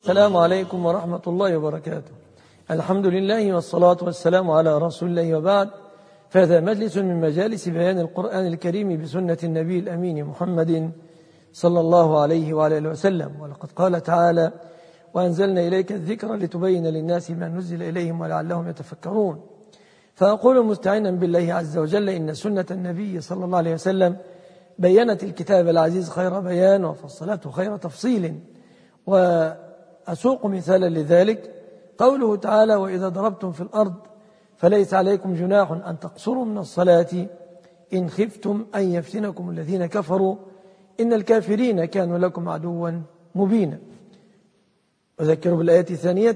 السلام عليكم ورحمة الله وبركاته. الحمد لله والصلاة والسلام على رسول الله، وبعد، فهذا مجلس من مجالس بيان القرآن الكريم بسنة النبي الأمين محمد صلى الله عليه وعلى آله وسلم. ولقد قال تعالى: وأنزلنا إليك الذكر لتبين للناس ما نزل إليهم ولعلهم يتفكرون. فأقول مستعينا بالله عز وجل إن سنة النبي صلى الله عليه وسلم بيّنت الكتاب العزيز خير بيان وفصلته خير تفصيل. وأسوق مثالا لذلك قوله تعالى: وإذا ضربتم في الأرض فليس عليكم جناح أن تقصروا من الصلاة إن خفتم أن يفتنكم الذين كفروا إن الكافرين كانوا لكم عدوا مبينا. أذكر بالآية الثانية: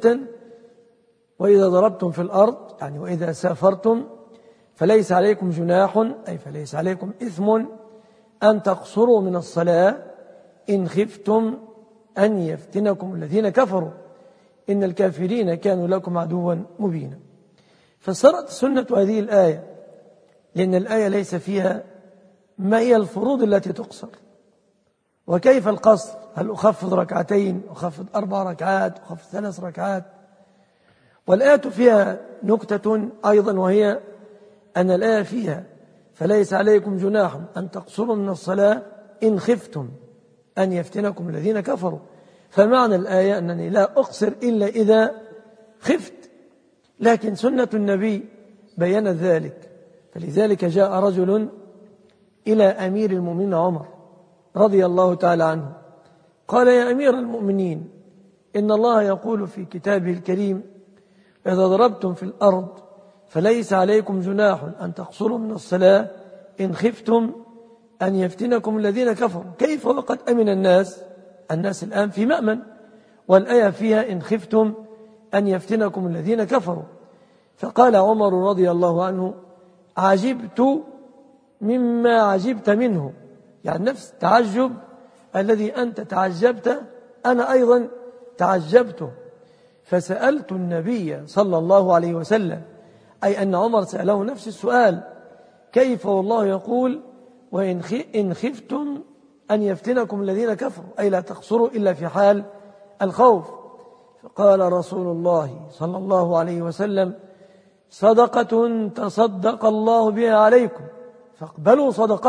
وإذا ضربتم في الأرض، يعني وإذا سافرتم، فليس عليكم جناح، أي فليس عليكم إثم أن تقصروا من الصلاة إن خفتم أن يفتنكم الذين كفروا إن الكافرين كانوا لكم عدوا مبينا. فصارت سنة هذه الآية، لأن الآية ليس فيها ما هي الفروض التي تقصر وكيف القصر، هل أخفض ركعتين، أخفض 4 ركعات، أخفض 3 ركعات. والآية فيها نكتة أيضا، وهي أن الآية فيها فليس عليكم جناح أن تقصروا من الصلاة إن خفتم أن يفتنكم الذين كفروا. فمعنى الآية أنني لا أقصر إلا إذا خفت، لكن سنة النبي بيّنت ذلك. فلذلك جاء رجل إلى أمير المؤمنين عمر رضي الله تعالى عنه، قال: يا أمير المؤمنين، إن الله يقول في كتابه الكريم: إذا ضربتم في الأرض فليس عليكم جناح أن تقصروا من الصلاة إن خفتم أن يفتنكم الذين كفروا. كيف وقد أمن الناس الآن في مأمن، والآية فيها إن خفتم أن يفتنكم الذين كفروا. فقال عمر رضي الله عنه: عجبت مما عجبت منه، يعني نفس التعجب الذي أنت تعجبت أنا أيضا تعجبته. فسألت النبي صلى الله عليه وسلم، أي أن عمر سأله نفس السؤال: كيف والله يقول وإن خفتم أن يفتنكم الذين كفروا، أي لا تقصروا إلا في حال الخوف. فقال رسول الله صلى الله عليه وسلم: صدقة تصدق الله بها عليكم فاقبلوا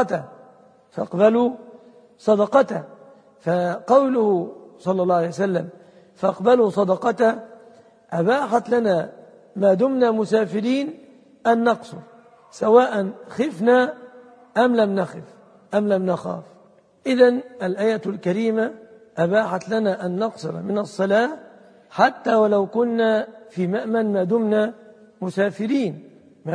صدقته. فقوله صلى الله عليه وسلم فاقبلوا صدقته أباحت لنا ما دمنا مسافرين أن نقصر، سواء خفنا أم لم نخاف. إذن الآية الكريمة أباحت لنا أن نقصر من الصلاة حتى ولو كنا في مأمن ما دمنا مسافرين.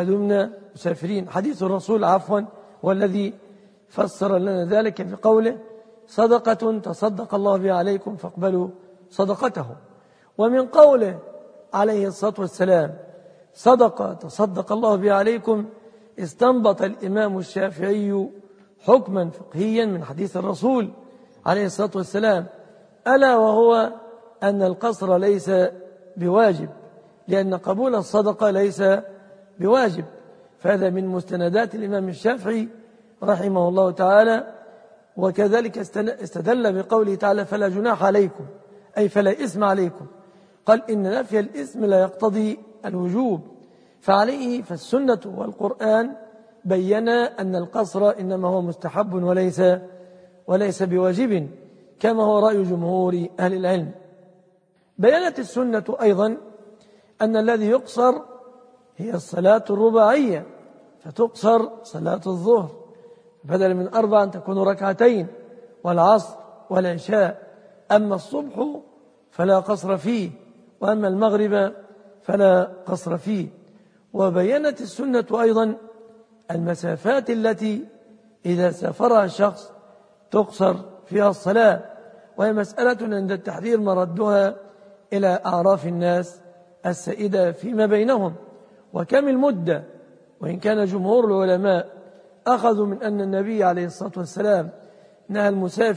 حديث الرسول والذي فسر لنا ذلك بقوله: صدقة تصدق الله بها عليكم فاقبلوا صدقته. ومن قوله عليه الصلاة والسلام: صدقة تصدق الله بها عليكم، استنبط الإمام الشافعي حكما فقهيا من حديث الرسول عليه الصلاة والسلام، ألا وهو أن القصر ليس بواجب، لأن قبول الصدقة ليس بواجب. فهذا من مستندات الإمام الشافعي رحمه الله تعالى. وكذلك استدل بقوله تعالى: فلا جناح عليكم، أي فلا إثم عليكم. قال: إن نفي الإثم لا يقتضي الوجوب. فالسنة والقرآن بينا أن القصر إنما هو مستحب وليس بواجب، كما هو رأي جمهور أهل العلم. بيّنت السنة أيضا أن الذي يقصر هي الصلاة الرباعية، فتقصر صلاة الظهر بدل من 4 أن تكون 2 ركعتين، والعصر والعشاء. أما الصبح فلا قصر فيه، وأما المغرب فلا قصر فيه. وبيّنت السنة أيضا المسافات التي إذا سافرها الشخص تقصر فيها الصلاة، وهي مسألة عند التحرير مردها إلى أعراف الناس السائدة فيما بينهم. وكم المدة، وإن كان جمهور العلماء أخذوا من أن النبي عليه الصلاة والسلام نهى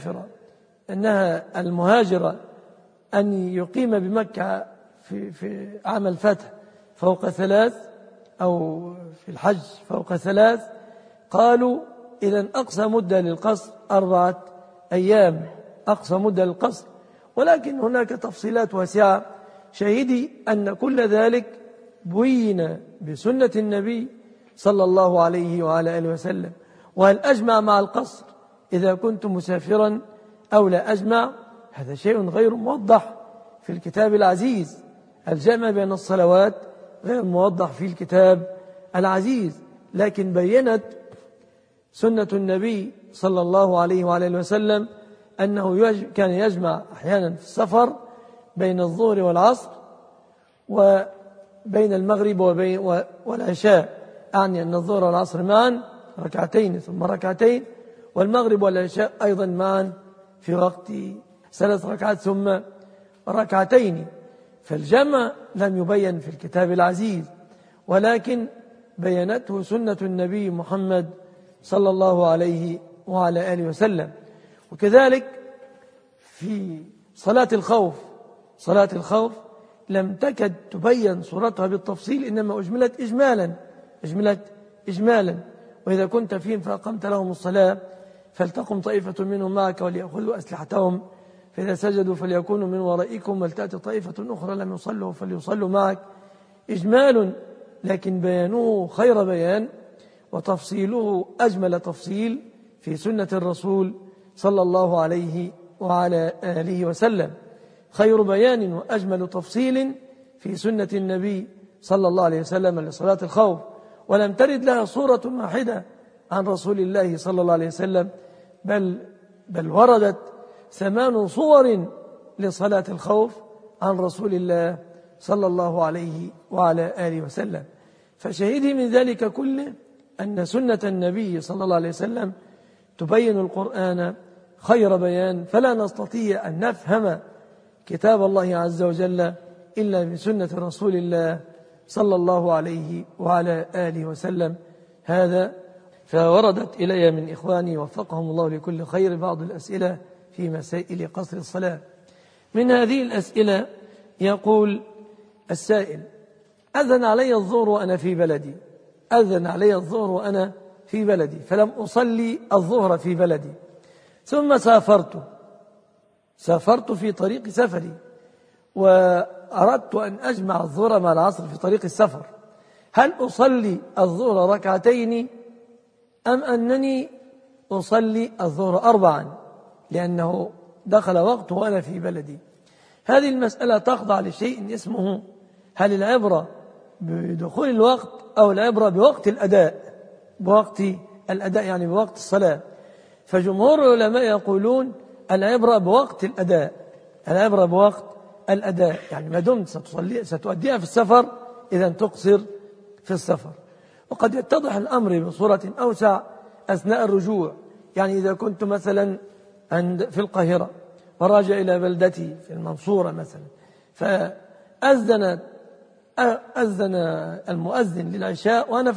المهاجر أن يقيم بمكة في عام الفتح فوق 3، أو في الحج فوق 3. قالوا: إذن أقصى مدة للقصر 4 أيام، أقصى مدة للقصر. ولكن هناك تفصيلات واسعة. شهدي أن كل ذلك بين بسنة النبي صلى الله عليه وعلى آله وسلم. وهل أجمع مع القصر إذا كنت مسافرا أو لا أجمع؟ هذا شيء غير موضح في الكتاب العزيز. الجمع بين الصلوات غير موضح في الكتاب العزيز، لكن بينت سنة النبي صلى الله عليه وعلى آله وسلم أنه كان يجمع أحيانا في السفر بين الظهر والعصر وبين المغرب والعشاء، أعني أن الظهر والعصر معا ركعتين ثم ركعتين، والمغرب والعشاء أيضا معا في وقت 3 ركعات ثم ركعتين. فالجمع لم يبين في الكتاب العزيز، ولكن بينته سنة النبي محمد صلى الله عليه وعلى آله وسلم. وكذلك في صلاة الخوف لم تكد تبين صورتها بالتفصيل، إنما أجملت إجمالا. وإذا كنت فيهم فأقمت لهم الصلاة فلتقم طائفة منهم معك وليأخذوا أسلحتهم، فإذا سجدوا فليكونوا من ورائكم ولتأتي طائفة أخرى لم يصلوا فليصلوا معك. إجمال، لكن بيانوه خير بيان وتفصيله أجمل تفصيل في سنة الرسول صلى الله عليه وعلى آله وسلم. خير بيان وأجمل تفصيل في سنة النبي صلى الله عليه وسلم لصلاة الخوف، ولم ترد لها صورة واحدة عن رسول الله صلى الله عليه وسلم، بل وردت 8 صور لصلاة الخوف عن رسول الله صلى الله عليه وعلى آله وسلم. فشهده من ذلك كله أن سنة النبي صلى الله عليه وسلم تبين القرآن خير بيان، فلا نستطيع أن نفهم كتاب الله عز وجل إلا بسنة رسول الله صلى الله عليه وعلى آله وسلم. هذا فوردت إلي من إخواني وفقهم الله لكل خير بعض الأسئلة في مسائل قصر الصلاة. من هذه الأسئلة يقول السائل: أذن علي الظهر وأنا في بلدي فلم أصلي الظهر في بلدي، ثم سافرت في طريق سفري وأردت أن أجمع الظهر مع العصر في طريق السفر، هل أصلي الظهر ركعتين أم أنني أصلي الظهر 4 لأنه دخل وقته وأنا في بلدي؟ هذه المسألة تخضع لشيء اسمه هل العبرة بدخول الوقت أو العبرة بوقت الأداء، يعني بوقت الصلاة. فجمهور العلماء يقولون العبرة بوقت الأداء، يعني ما دمت ستؤديها في السفر إذا تقصر في السفر. وقد يتضح الأمر بصورة أوسع أثناء الرجوع، يعني إذا كنت مثلا في القاهرة وراجع إلى بلدتي في المنصورة مثلا، فأذن المؤذن للعشاء وأنا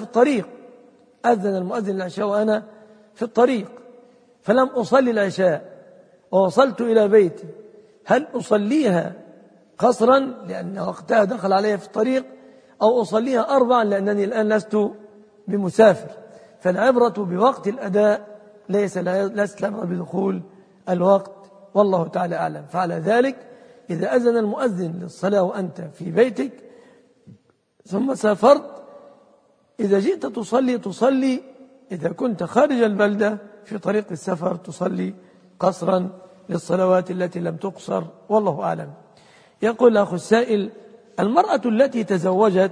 في الطريق، فلم أصلي العشاء ووصلت إلى بيتي، هل أصليها قصرا لأن وقتها دخل علي في الطريق، أو أصليها 4 لأنني الآن لست بمسافر؟ فالعبرة بوقت الأداء ليست العبرة بدخول الوقت، والله تعالى أعلم. فعلى ذلك إذا أذن المؤذن للصلاة وأنت في بيتك ثم سافرت، إذا جئت تصلي إذا كنت خارج البلدة في طريق السفر تصلي قصرا للصلوات التي لم تقصر، والله أعلم. يقول أخو السائل: المرأة التي تزوجت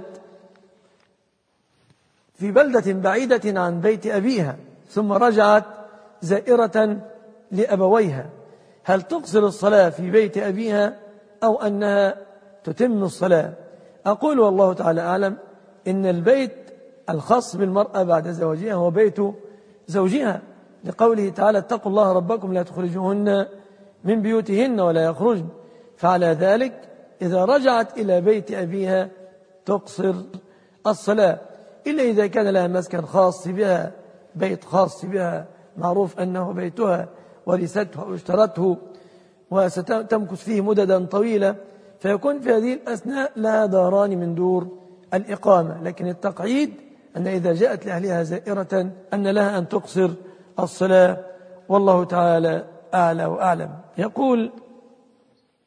في بلدة بعيدة عن بيت أبيها ثم رجعت زائرة لأبويها، هل تقصر الصلاة في بيت أبيها أو أنها تتم الصلاة؟ أقول والله تعالى أعلم إن البيت الخاص بالمرأة بعد زواجها هو بيت زوجها، لقوله تعالى: اتقوا الله ربكم لا تخرجوهن من بيوتهن ولا يخرجن. فعلى ذلك إذا رجعت إلى بيت أبيها تقصر الصلاة، إلا إذا كان لها مسكن خاص بها، بيت خاص بها معروف أنه بيتها ورثته أو اشترته وستمكث فيه مددا طويلة، فيكون في هذه الأثناء لها داران من دور الإقامة. لكن التقعيد أن إذا جاءت لأهلها زائرة أن لها أن تقصر الصلاة، والله تعالى أعلى وأعلم. يقول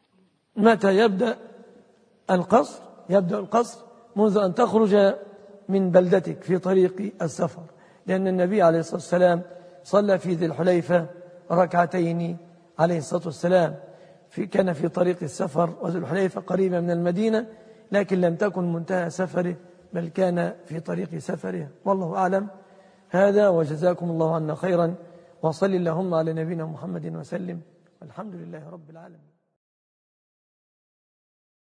متى يبدأ القصر؟ يبدأ القصر منذ أن تخرج من بلدتك في طريق السفر، لأن النبي عليه الصلاة والسلام صلى في ذي الحليفة ركعتين عليه الصلاة والسلام، كان في طريق السفر، وذي الحليفة قريبة من المدينة، لكن لم تكن منتهى سفره بل كان في طريق سفره. والله أعلم. هذا وجزاكم الله عنا خيرا، وصل اللهم على نبينا محمد وسلم، والحمد لله رب العالمين.